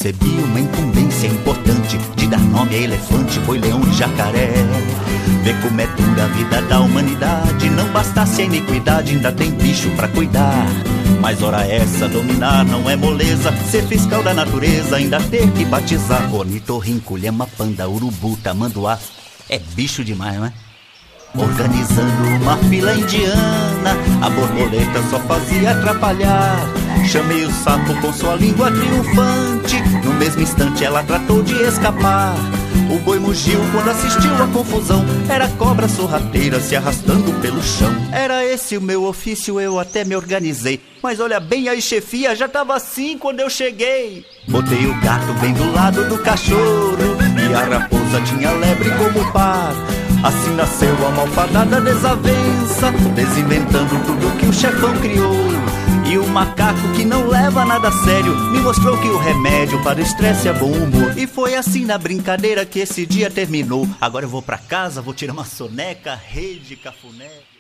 recebi uma incumbência importante de dar nome a elefante, boi, leão e jacaré. Vê como é dura a vida da humanidade, não bastasse a iniquidade, ainda tem bicho pra cuidar. Mas ora essa, dominar não é moleza, ser fiscal da natureza, ainda ter que batizar. Ornitorrinco, lhama, panda, urubu, tamanduá, é bicho demais, não é? Organizando uma fila indiana, a borboleta só fazia atrapalhar. Chamei o sapo com sua língua triunfante, no mesmo instante ela tratou de escapar. O boi mugiu quando assistiu à confusão, era cobra sorrateira se arrastando pelo chão. Era esse o meu ofício, eu até me organizei, mas olha bem, a chefia já tava assim quando eu cheguei. Botei o gato bem do lado do cachorro, e a raposa tinha lebre como par. Assim nasceu a malfadada desavença, desinventando tudo que o chefão criou. E o macaco, que não leva nada a sério, me mostrou que o remédio para o estresse é bom humor. E foi assim na brincadeira que esse dia terminou. Agora eu vou pra casa, vou tirar uma soneca, rede, cafuné.